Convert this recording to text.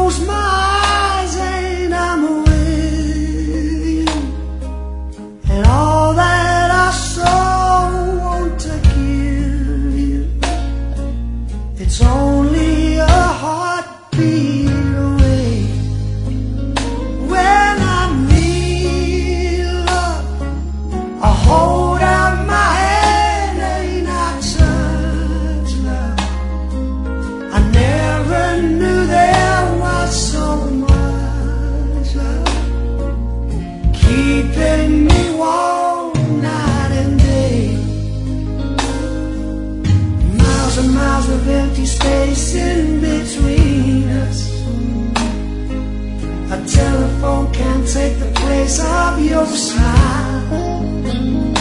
close my eyes and I'm with you, and all that I so want to give you, it's only a heartbeat away. When I need love, I hold out my hand and I touch love. I never knew there was so much love keeping me warm night and day. Miles and miles of empty space in between us. A telephone can't take the place of your smile.